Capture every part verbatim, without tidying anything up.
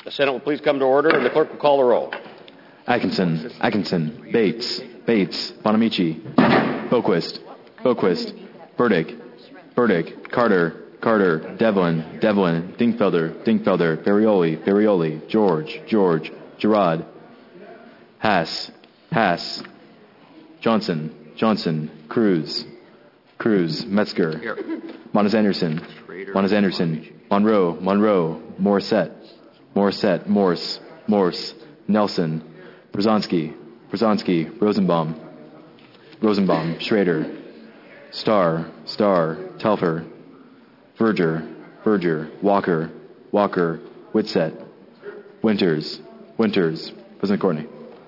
The Senate will please come to order, and the clerk will call the roll. Atkinson, Atkinson, Bates, Bates, Bonamici, Boquist, Boquist, Burdick, Burdick, Carter, Carter, Devlin, Devlin, Dingfelder, Dingfelder, Barioli, Barioli, George, George, Gerard, Hass, Hass, Johnson, Johnson, Cruz, Cruz, Metzger, Monas Anderson, Monas Anderson, Monroe, Monroe, Morissette, Morissette, Morse, Morse, Nelson, Brzezinski, Brzezinski, Rosenbaum, Rosenbaum, Schrader, Starr, Starr, Telfer, Verger, Verger, Walker, Walker, Whitsett, Winters, Winters, President Courtney.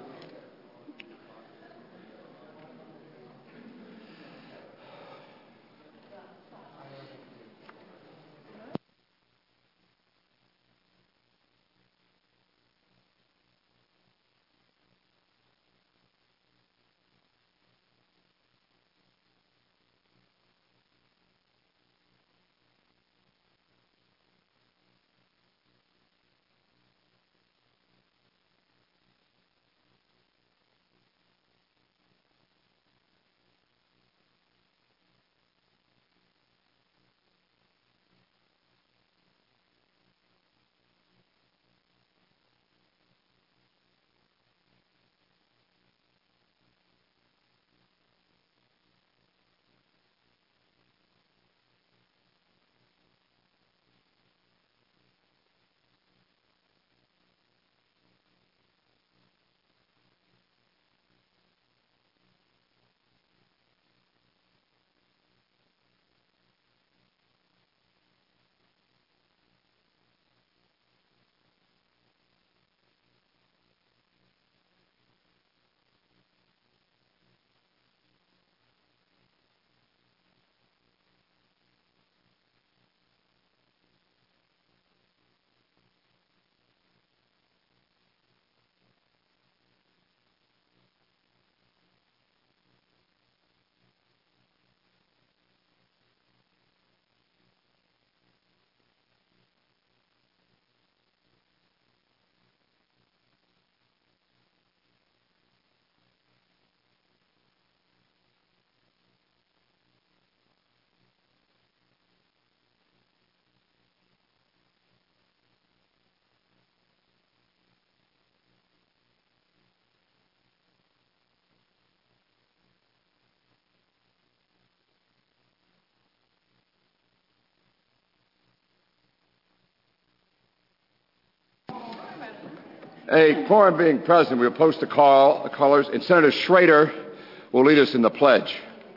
A quorum being present, we will post the call, the callers, and Senator Schrader will lead us in the pledge.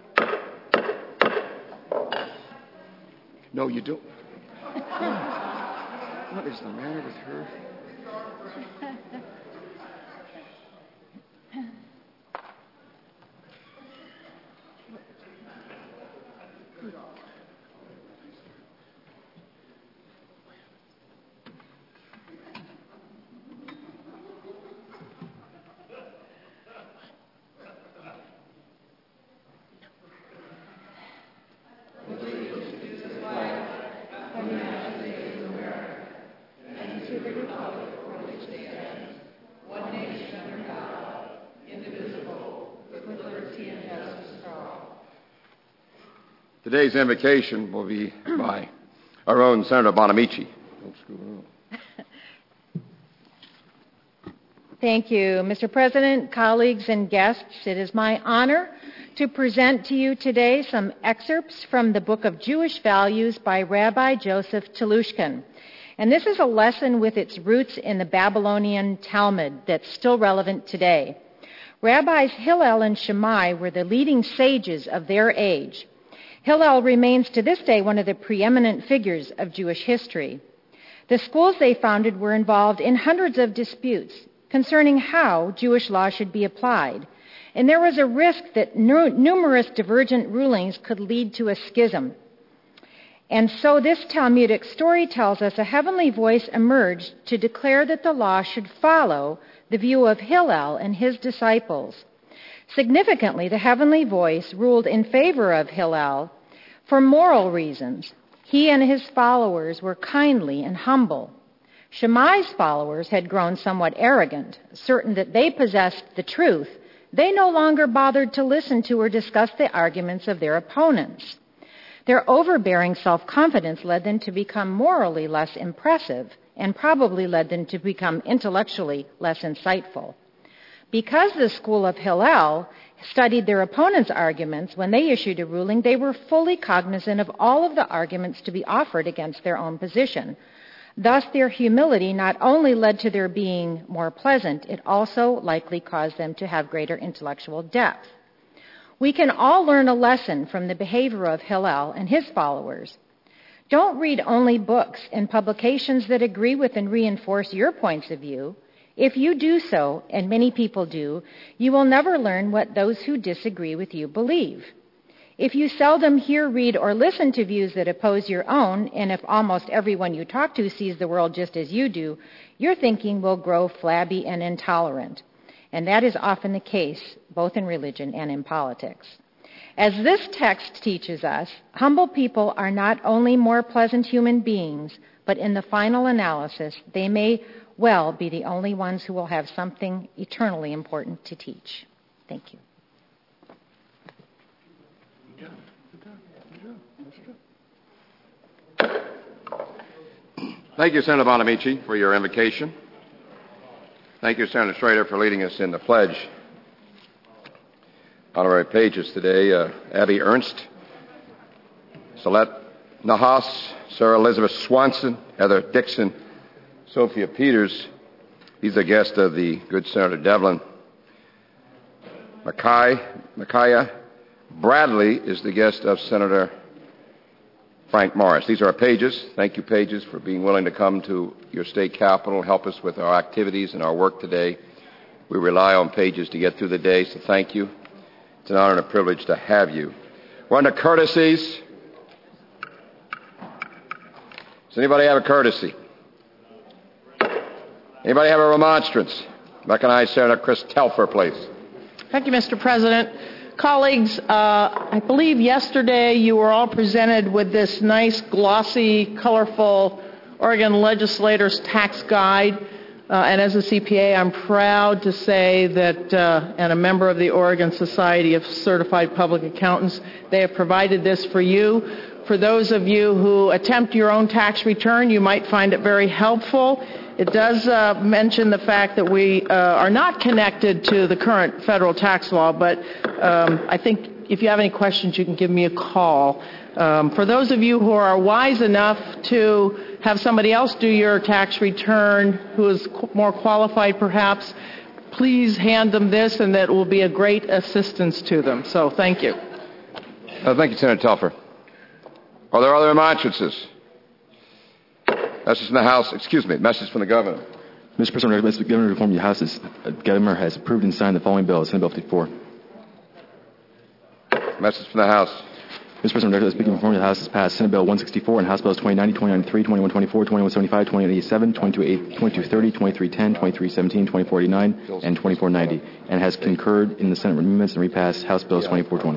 No, you don't. What is the matter with her? Today's invocation will be by our own Senator Bonamici. Thank you, Mister President, colleagues, and guests. It is my honor to present to you today some excerpts from the Book of Jewish Values by Rabbi Joseph Telushkin. And this is a lesson with its roots in the Babylonian Talmud that's still relevant today. Rabbis Hillel and Shammai were the leading sages of their age. Hillel remains to this day one of the preeminent figures of Jewish history. The schools they founded were involved in hundreds of disputes concerning how Jewish law should be applied, and there was a risk that nu- numerous divergent rulings could lead to a schism. And so this Talmudic story tells us a heavenly voice emerged to declare that the law should follow the view of Hillel and his disciples. Significantly, the heavenly voice ruled in favor of Hillel for moral reasons. He and his followers were kindly and humble. Shammai's followers had grown somewhat arrogant, certain that they possessed the truth. They no longer bothered to listen to or discuss the arguments of their opponents. Their overbearing self-confidence led them to become morally less impressive and probably led them to become intellectually less insightful. Because the school of Hillel studied their opponents' arguments, when they issued a ruling, they were fully cognizant of all of the arguments to be offered against their own position. Thus, their humility not only led to their being more pleasant, it also likely caused them to have greater intellectual depth. We can all learn a lesson from the behavior of Hillel and his followers. Don't read only books and publications that agree with and reinforce your points of view. If you do so, and many people do, you will never learn what those who disagree with you believe. If you seldom hear, read, or listen to views that oppose your own, and if almost everyone you talk to sees the world just as you do, your thinking will grow flabby and intolerant. And that is often the case, both in religion and in politics. As this text teaches us, humble people are not only more pleasant human beings, but in the final analysis, they may well be the only ones who will have something eternally important to teach. Thank you. Thank you, Senator Bonamici, for your invocation. Thank you, Senator Schrader, for leading us in the pledge. Honorary pages today, uh, Abby Ernst, Celeste Nahas, Sarah Elizabeth Swanson, Heather Dixon, Sophia Peters. He's a guest of the good Senator Devlin. Mackay, Micaiah Bradley is the guest of Senator Frank Morris. These are our pages. Thank you, pages, for being willing to come to your state capitol, help us with our activities and our work today. We rely on pages to get through the day, so thank you. It's an honor and a privilege to have you. We're under courtesies. Does anybody have a courtesy? Anybody have a remonstrance? Recognize Senator Chris Telfer, please. Thank you, Mister President. Colleagues, uh, I believe yesterday you were all presented with this nice, glossy, colorful Oregon Legislators Tax Guide. Uh, and as a C P A, I'm proud to say that, uh, and a member of the Oregon Society of Certified Public Accountants, they have provided this for you. For those of you who attempt your own tax return, you might find it very helpful. It does uh, mention the fact that we uh, are not connected to the current federal tax law, but um, I think if you have any questions, you can give me a call. Um, for those of you who are wise enough to have somebody else do your tax return who is qu- more qualified perhaps, please hand them this, and that will be a great assistance to them. So thank you. Uh, thank you, Senator Telfer. Are there other remonstrances? Message from the House. Excuse me. Message from the Governor. Mister President, the Governor of the House is, uh, Governor has approved and signed the following bill, Senate Bill fifty-four. Message from the House. Mister President, the Speaker informed the House has passed Senate Bill one sixty-four and House Bills twenty ninety, twenty ninety-three, twenty-one twenty-four, twenty-one seventy-five, twenty-one eighty-seven, twenty-two thirty, twenty-three ten, twenty-three seventeen, twenty-four eighty-nine, and twenty-four ninety, and has concurred in the Senate amendments and repassed House Bills twenty-four twenty.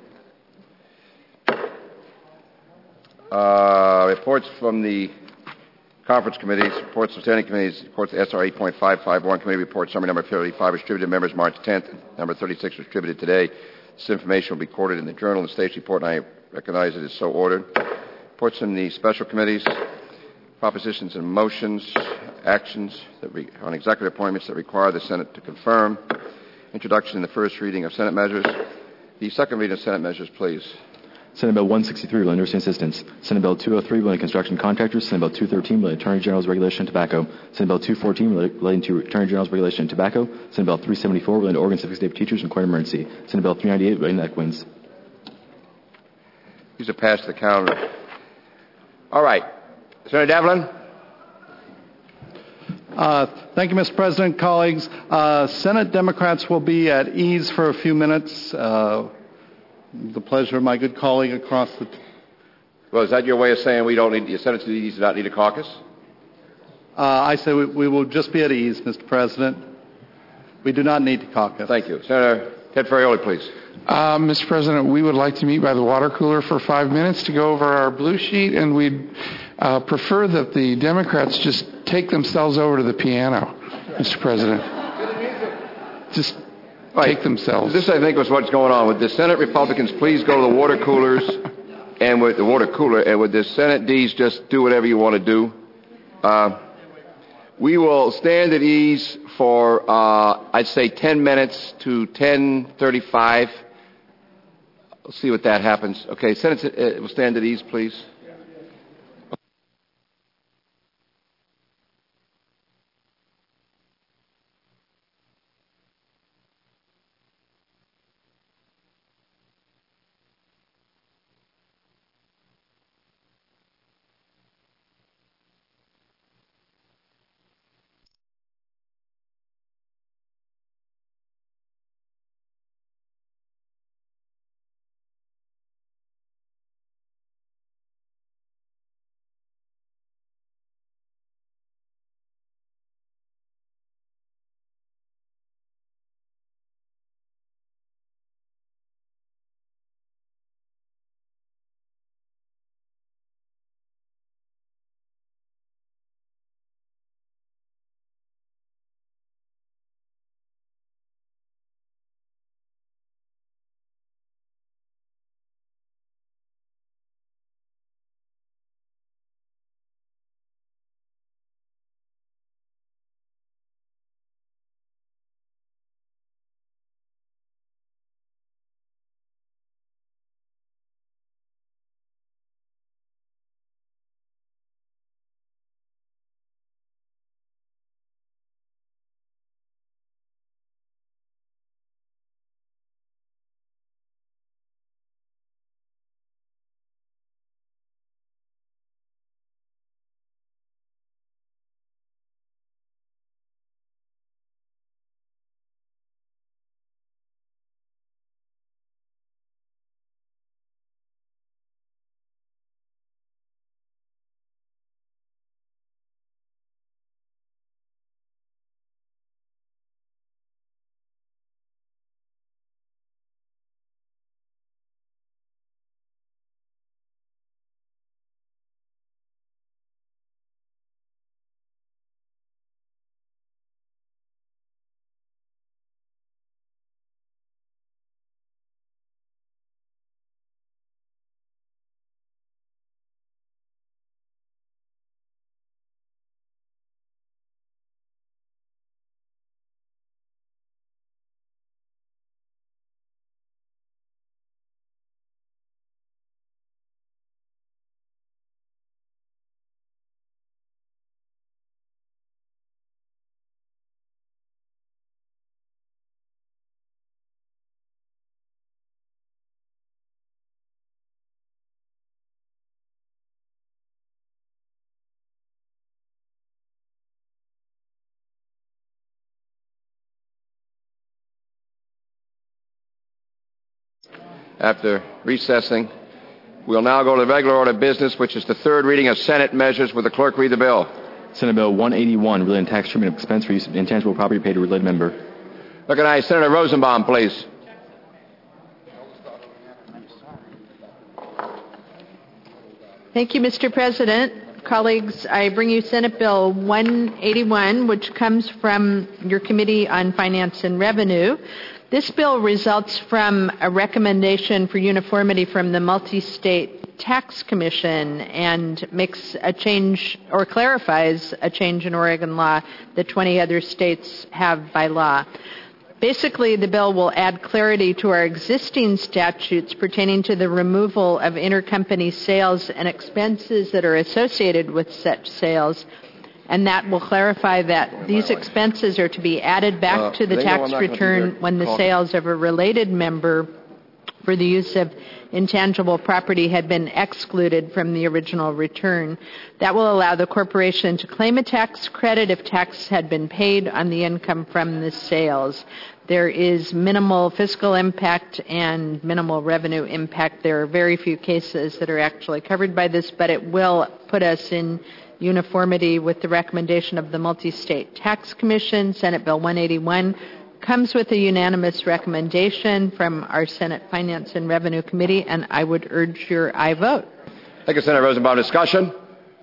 Uh, reports from the conference committees, reports of standing committees, reports of S R eight point five five one committee report, summary number thirty-five, distributed to members March tenth, number thirty-six distributed today. This information will be recorded in the Journal and States Report, and I recognize it is so ordered. Reports from the special committees, propositions and motions, actions that re- on executive appointments that require the Senate to confirm. Introduction and the first reading of Senate measures. The second reading of Senate measures, please. Senate Bill one sixty-three, relating to nursing assistance. Senate Bill two oh three, relating to construction contractors. Senate Bill two thirteen, relating to Attorney General's regulation of tobacco. Senate Bill two fourteen, relating to Attorney General's regulation of tobacco. Senate Bill three seventy-four, relating to Oregon Civic State Teachers and Court Emergency. Senate Bill three ninety-eight, relating to Equins. These are passed the calendar. All right. Senator Devlin. Uh, thank you, Mister President. Colleagues, uh, Senate Democrats will be at ease for a few minutes. Uh, the pleasure of my good colleague across the... T- well, is that your way of saying we don't need, the Senate does not need a caucus? uh, I say we, we will just be at ease, Mister President. We do not need to caucus. Thank you. Senator Ted Ferrioli, please. Uh, Mister President, we would like to meet by the water cooler for five minutes to go over our blue sheet, and we'd uh, prefer that the Democrats just take themselves over to the piano, Mister President. Just right. take themselves. This, I think, was what's going on. Would the Senate Republicans please go to the water coolers and with the water cooler, and would the Senate Ds just do whatever you want to do? Uh, we will stand at ease for, uh, I'd say, ten minutes to ten thirty-five. We'll see what that happens. Okay, Senate, uh, will stand at ease, please. After recessing, we'll now go to the regular order of business, which is the third reading of Senate measures. Will the clerk read the bill? Senate Bill one eighty-one, relating tax treatment of expense for use of intangible property paid to a related member. Recognize Senator Rosenbaum, please. Thank you, Mister President. Colleagues, I bring you Senate Bill one eighty-one, which comes from your Committee on Finance and Revenue. This bill results from a recommendation for uniformity from the Multi-State Tax Commission and makes a change or clarifies a change in Oregon law that twenty other states have by law. Basically, the bill will add clarity to our existing statutes pertaining to the removal of intercompany sales and expenses that are associated with such sales, and that will clarify that these expenses are to be added back Uh, to the they know I'm tax not gonna be return there. when the Call. sales of a related member for the use of intangible property had been excluded from the original return. That will allow the corporation to claim a tax credit if tax had been paid on the income from the sales. There is minimal fiscal impact and minimal revenue impact. There are very few cases that are actually covered by this, but it will put us in uniformity with the recommendation of the Multi-State Tax Commission. Senate Bill one eighty-one comes with a unanimous recommendation from our Senate Finance and Revenue Committee, and I would urge your aye vote. Thank you, Senator Rosenbaum. Discussion?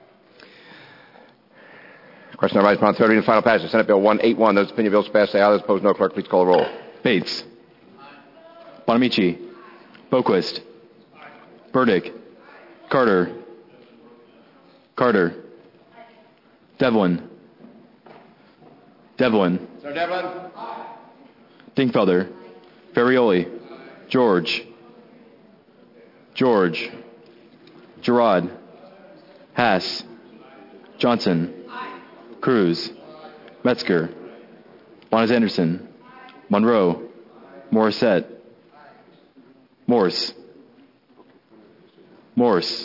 Question number upon third reading and final passage. Senate Bill one eighty-one. Those opinion bills passed, say aye. Those opposed, no. Clerk, please call the roll. Bates. Bonamici. Boquist. Burdick. Carter. Carter. Devlin. Devlin. Senator Devlin. Dingfelder. Ferrioli. George. George. Gerard. Haas. Johnson. Cruz. Metzger. Bonas Anderson. Monroe. Morissette. Morse. Morse.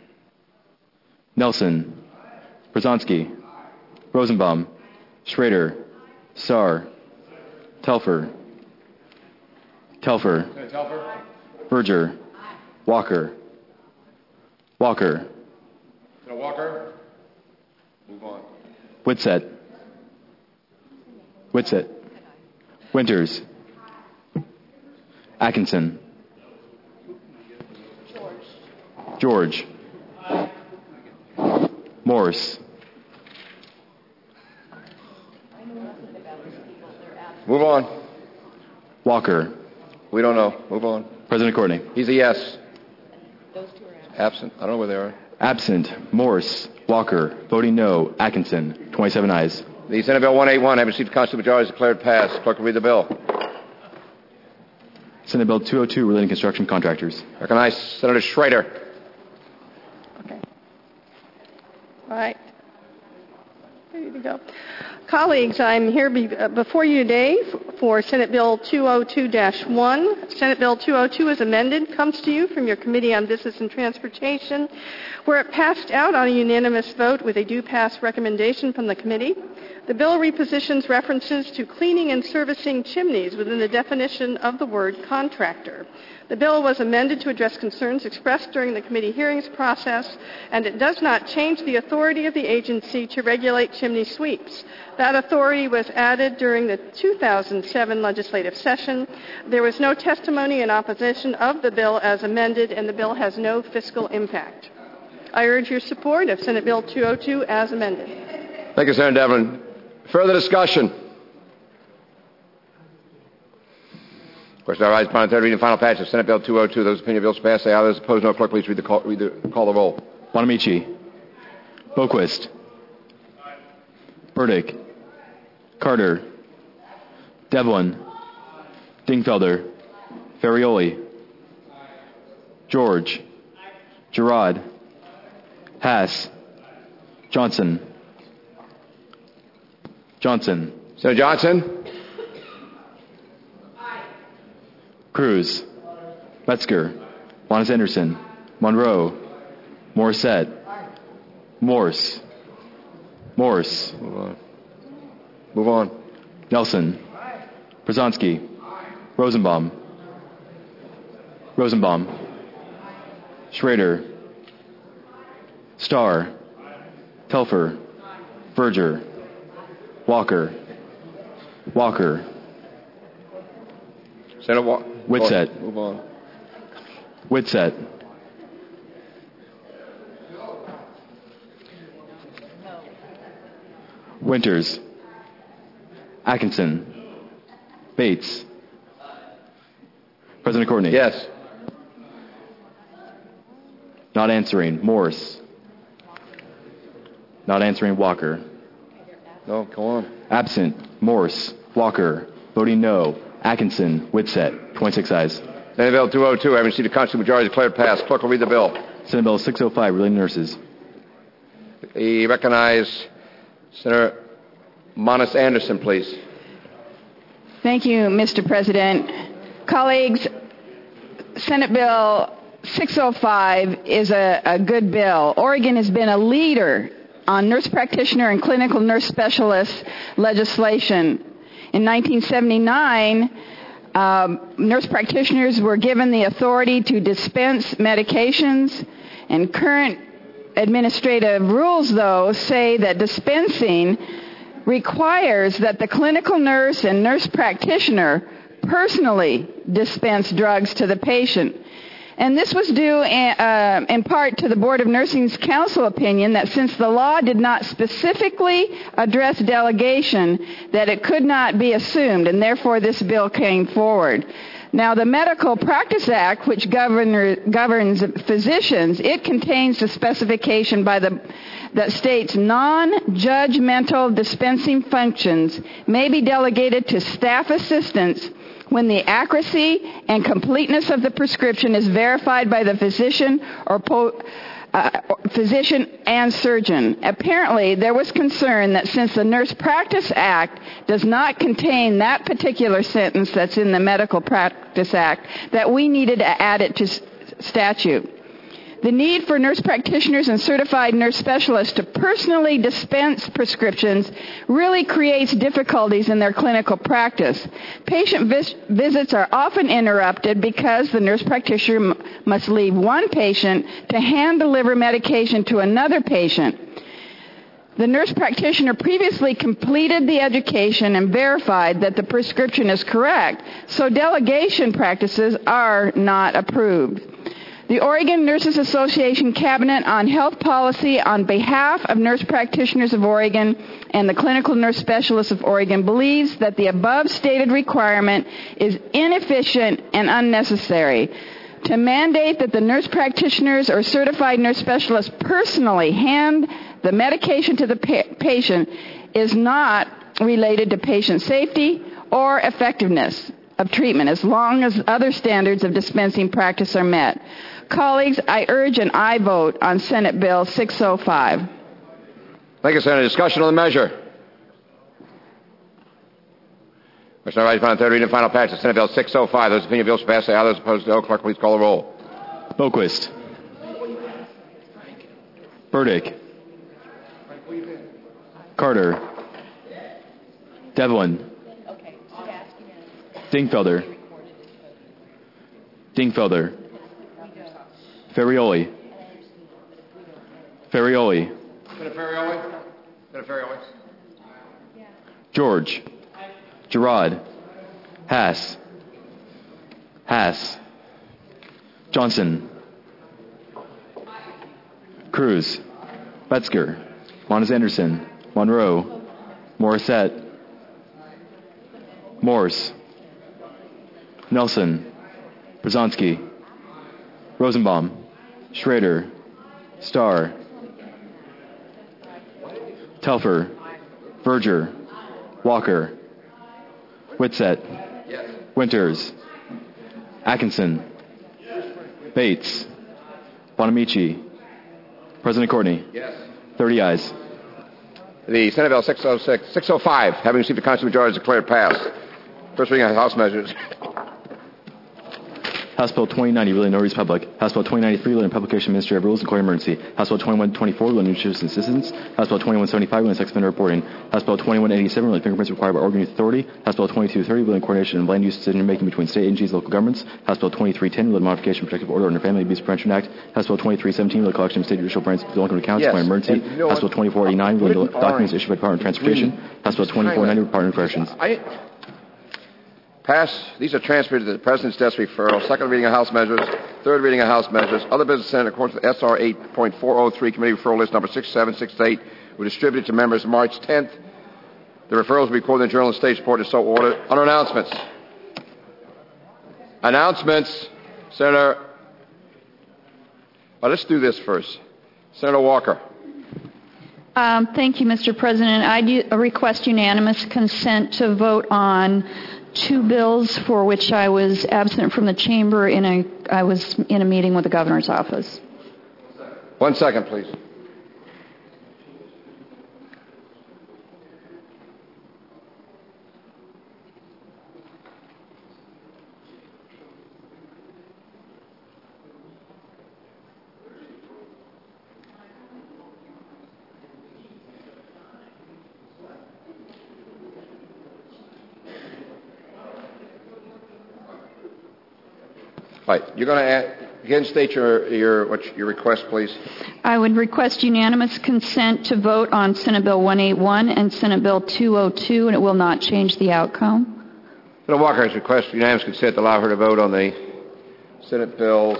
Nelson. Brzezinski. Rosenbaum. Schrader. Starr. Telfer. Telfer. Telfer. Berger. Walker. Walker. Senator Walker. Move on. Whitsett. Whitsett. Winters. Atkinson. George. Morse. Move on. Walker. We don't know. Move on. President Courtney. He's a yes. Absent. I don't know where they are. Absent. Morse. Walker. Voting no. Atkinson. twenty-seven ayes. The Senate Bill one eighty-one, having received the constitutional majority, is declared passed. Clerk will read the bill. Senate Bill two oh two, relating construction contractors. Recognize Senator Schrader. Okay. All right. Ready to go. Colleagues, I'm here be, uh, before you today f- for Senate Bill two oh two dash one. Senate Bill two oh two, as amended, comes to you from your Committee on Business and Transportation, where it passed out on a unanimous vote with a do-pass recommendation from the committee. The bill repositions references to cleaning and servicing chimneys within the definition of the word contractor. The bill was amended to address concerns expressed during the committee hearings process, and it does not change the authority of the agency to regulate chimney sweeps. That authority was added during the two thousand seven legislative session. There was no testimony in opposition of the bill as amended, and the bill has no fiscal impact. I urge your support of Senate Bill two oh two as amended. Thank you, Senator Devlin. Further discussion? Question now arises upon third reading and final passage of Senate Bill two oh two. Those opinion bills passed, say aye. Those opposed, no. Clerk, please read the call, read the, call the roll. Bonamici. Boquist. Burdick. Carter. Devlin. Dingfelder. Ferrioli. George. Gerard. Haas. Johnson. Johnson. Senator Johnson. Cruz. Metzger. Bonas Anderson. Monroe. Morissette. Morse. Morse. Move on. Move on. Nelson. Brzezinski. Rosenbaum. Rosenbaum. Schrader. Starr. Telfer. Berger. Walker. Walker. Senator Wa- Whitsett. Move on. Whitsett. Winters. Atkinson. Bates. President Courtney. Yes. Not answering. Morse. Not answering. Walker. No, go on. Absent. Morse. Walker. Voting no. Atkinson. Whitsett. twenty-six ayes. Senate Bill two oh two, having received the constitutional majority, declared passed. Clerk will read the bill. Senate Bill six oh five, relating nurses. We recognize Senator Bonas Anderson, please. Thank you, Mister President. Colleagues, Senate Bill six oh five is a, a good bill. Oregon has been a leader on nurse practitioner and clinical nurse specialist legislation. In nineteen seventy-nine, um, nurse practitioners were given the authority to dispense medications, and current administrative rules, though, say that dispensing requires that the clinical nurse and nurse practitioner personally dispense drugs to the patient. And this was due in, uh, in part to the Board of Nursing's council opinion that since the law did not specifically address delegation, that it could not be assumed, and therefore this bill came forward. Now, the Medical Practice Act, which governor, governs physicians, it contains the specification by the that states non-judgmental dispensing functions may be delegated to staff assistants when the accuracy and completeness of the prescription is verified by the physician or po- uh, physician and surgeon. Apparently, there was concern that since the Nurse Practice Act does not contain that particular sentence that's in the Medical Practice Act, that we needed to add it to s- statute. The need for nurse practitioners and certified nurse specialists to personally dispense prescriptions really creates difficulties in their clinical practice. Patient vis- visits are often interrupted because the nurse practitioner m- must leave one patient to hand deliver medication to another patient. The nurse practitioner previously completed the education and verified that the prescription is correct, so delegation practices are not approved. The Oregon Nurses Association Cabinet on Health Policy on behalf of Nurse Practitioners of Oregon and the Clinical Nurse Specialists of Oregon believes that the above stated requirement is inefficient and unnecessary. To mandate that the nurse practitioners or certified nurse specialists personally hand the medication to the pa- patient is not related to patient safety or effectiveness of treatment as long as other standards of dispensing practice are met. Colleagues, I urge an aye vote on Senate Bill six oh five. Thank you, Senator. Discussion on the measure. Question on final third reading and final passage of Senate Bill six oh five. Those in opinion of the bill shall pass, say aye. Those opposed, no. Clerk, please call the roll. Boquist. Burdick. Carter. Devlin. Dingfelder. Dingfelder. Ferrioli. Ferrioli. Senator Ferrioli. Senator Ferrioli. George. Gerard. Hass. Hass. Johnson. Cruz. Metzger. Monas Anderson. Monroe. Morissette. Morse. Nelson. Brzezinski. Rosenbaum. Schrader. Starr. Telfer. Verger. Walker. Whitsett. Yes. Winters. Atkinson. Bates. Bonamici. President Courtney. Yes. thirty ayes. The Senate Bill six oh six, six oh five, having received a constitutional majority, is declared passed. First reading of House measures. House Bill twenty ninety, relating to Northeast Public. House Bill twenty ninety-three, relating to publication of Ministry of Rules and Declaring Emergency. House Bill twenty-one twenty-four, relating to citizen assistance. House Bill twenty-one seventy-five, relating to sex offender reporting. House Bill twenty-one eighty-seven, relating to fingerprints required by Oregon Youth Authority. House Bill twenty-two thirty, relating to coordination and land use decision-making between state agencies and local governments. House Bill twenty-three ten, relating to modification of protective order under Family Abuse Prevention Act. House Bill twenty-three seventeen, relating to collection of state judicial brands of delinquent accounts, Yes. declaring emergency. And you know House Bill what? twenty-four eighty-nine, relating to Written documents orange. issued by the Department of Transportation. Green. House Bill twenty-four ninety, Department of Corrections. I, pass. These are transferred to the President's desk referral. Second reading of House measures. Third reading of House measures. Other business Senate, according to the S R eight point four oh three Committee Referral List number six seven six eight, were distributed to members March tenth. The referrals will be recorded in the Journal of State Report as so ordered. Under announcements. Announcements. Senator. Well, let's do this first. Senator Walker. Um, thank you, Mister President. I do request unanimous consent to vote on two bills for which I was absent from the chamber. In a, I was in a meeting with the governor's office. One second, please. Right. You're going to add, Again, state your, your, what, your request, please. I would request unanimous consent to vote on Senate Bill one eighty-one and Senate Bill two oh two, and it will not change the outcome. Senator Walker has requested unanimous consent to allow her to vote on the Senate Bills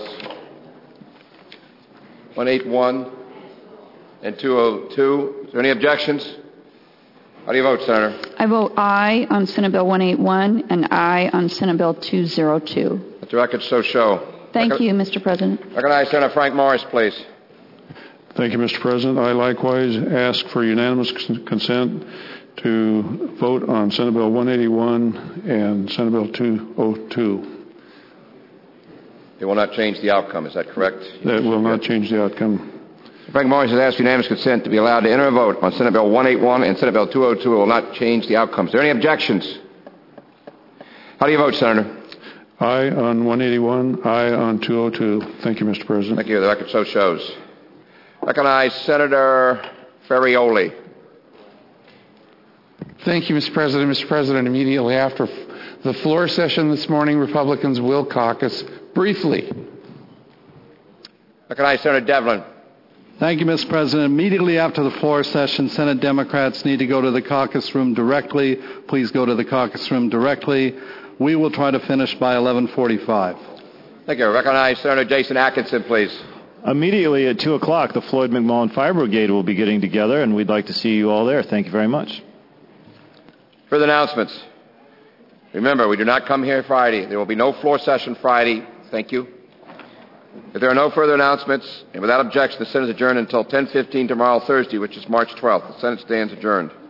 one eighty-one and two oh two. Is there any objections? How do you vote, Senator? I vote aye on Senate Bill one eighty-one and aye on Senate Bill two oh two. Let the record so show. Thank Recon- you, Mister President. Recognize Senator Frank Morris, please. Thank you, Mister President. I likewise ask for unanimous consent to vote on Senate Bill one eighty-one and Senate Bill two oh two. It will not change the outcome. Is that correct? That will not change the outcome. Frank Morris has asked unanimous consent to be allowed to enter a vote on Senate Bill one eighty-one and Senate Bill two oh two. It will not change the outcome. Is there any objections? How do you vote, Senator? Aye on one eighty-one, aye on two oh two. Thank you, Mister President. Thank you. The record so shows. Recognize Senator Ferrioli. Thank you, Mister President. Mister President, immediately after the floor session this morning, Republicans will caucus briefly. Recognize Senator Devlin. Thank you, Mister President. Immediately after the floor session, Senate Democrats need to go to the caucus room directly. Please go to the caucus room directly. We will try to finish by eleven forty-five. Thank you. Recognize Senator Jason Atkinson, please. Immediately at two o'clock, the Floyd McMullen Fire Brigade will be getting together, and we'd like to see you all there. Thank you very much. Further announcements. Remember, we do not come here Friday. There will be no floor session Friday. Thank you. If there are no further announcements, and without objection, the Senate is adjourned until ten fifteen tomorrow, Thursday, which is March twelfth. The Senate stands adjourned.